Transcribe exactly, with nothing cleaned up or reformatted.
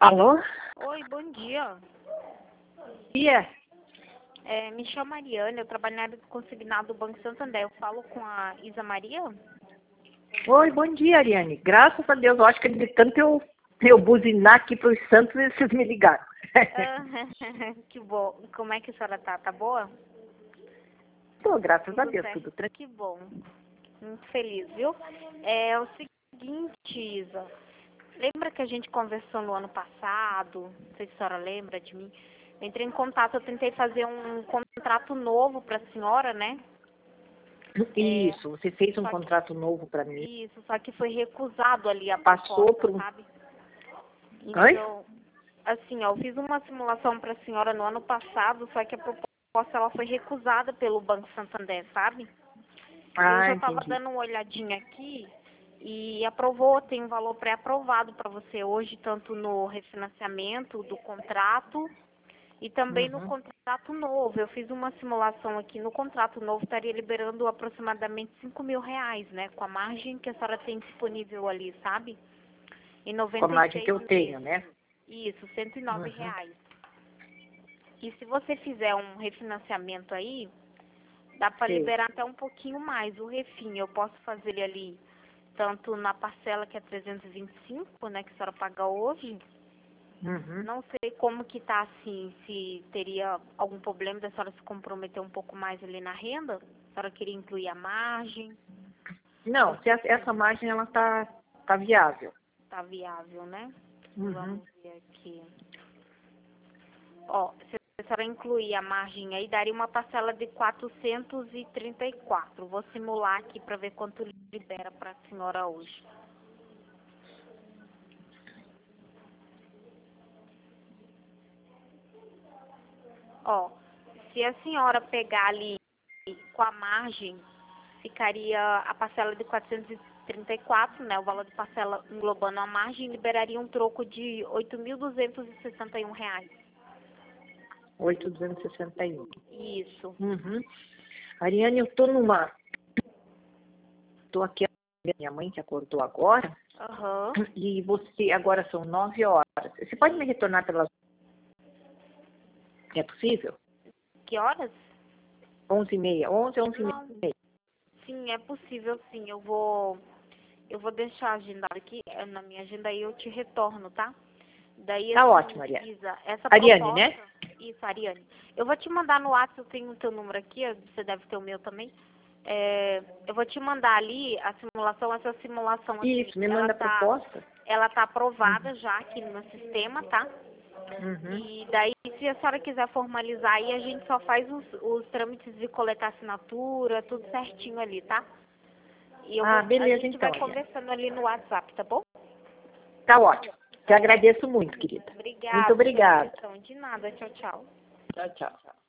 Alô? Oi, bom dia. Dia. É, me chamo Mariane, eu trabalho na área do consignado do Banco Santander. Eu falo com a Isa Maria? Oi, bom dia, Ariane. Graças a Deus, eu acho que de tanto eu, eu buzinar aqui para os santos, vocês me ligaram. Ah, que bom. Como é que a senhora tá? Tá boa? Tô, graças a Tudo Deus, certo? tudo tranquilo. Que bom. Muito feliz, viu? É o seguinte, Isa. Lembra que a gente conversou no ano passado? Não sei se a senhora lembra de mim. Eu entrei em contato, eu tentei fazer um contrato novo para a senhora, né? É, Isso, você fez um só que- contrato novo para mim. Isso, só que foi recusado ali a Passou proposta, por um... sabe? Oi? Então, assim, ó, eu fiz uma simulação para a senhora no ano passado, só que a proposta ela foi recusada pelo Banco Santander, sabe? E eu Ah, já estava entendi. dando uma olhadinha aqui e aprovou, tem um valor pré-aprovado para você hoje, tanto no refinanciamento do contrato e também no Uhum. contrato novo. Eu fiz uma simulação aqui, no contrato novo estaria liberando aproximadamente cinco mil reais, né? Com a margem que a senhora tem disponível ali, sabe? Em Com a noventa e margem que seis eu tenho, meses. né? Isso, cento e nove Uhum. reais. E se você fizer um refinanciamento aí, dá para Sei. liberar até um pouquinho mais. O refim, eu posso fazer ele ali, tanto na parcela que é trezentos e vinte e cinco, né, que a senhora paga hoje. Uhum. Não sei como que tá assim, se teria algum problema da senhora se comprometer um pouco mais ali na renda. A senhora queria incluir a margem, Não, se porque essa, essa margem, ela tá, tá viável. tá viável, né? Uhum. Vamos ver aqui. Ó, se a senhora incluir a margem aí, daria uma parcela de quatrocentos e trinta e quatro. Vou simular aqui para ver quanto libera para a senhora hoje. Ó, se a senhora pegar ali com a margem, ficaria a parcela de quatrocentos e trinta e quatro, né? O valor de parcela englobando a margem, liberaria um troco de oito mil duzentos e sessenta e um reais. oito mil duzentos e sessenta e um. Isso. Uhum. Ariane, eu tô numa... Tô aqui, minha mãe que acordou agora. Aham. E você, agora são nove horas. Você pode me retornar pelas... É possível? Que horas? Onze e meia. Onze, onze e Não. meia. Sim, é possível sim. Eu vou eu vou deixar agendado aqui eh, na minha agenda e eu te retorno, tá? Daí Tá assim, ótimo, Ariane. Isa, essa Ariane, proposta, né? isso, Ariane. Eu vou te mandar no WhatsApp, eu tenho o teu número aqui, você deve ter o meu também. É, eu vou te mandar ali a simulação, essa simulação assim, Isso, me ela manda a tá proposta. ela tá aprovada já aqui no meu sistema, tá? Uhum. E daí, se a senhora quiser formalizar aí, a gente só faz os, os trâmites de coletar assinatura, tudo certinho ali, tá? E eu vou, Ah, a beleza gente então, vai Ariane. conversando ali no WhatsApp, tá bom? Tá ótimo. Te agradeço muito, querida. Muito Obrigada pela obrigada. atenção. De nada. Tchau, tchau. Tchau, tchau.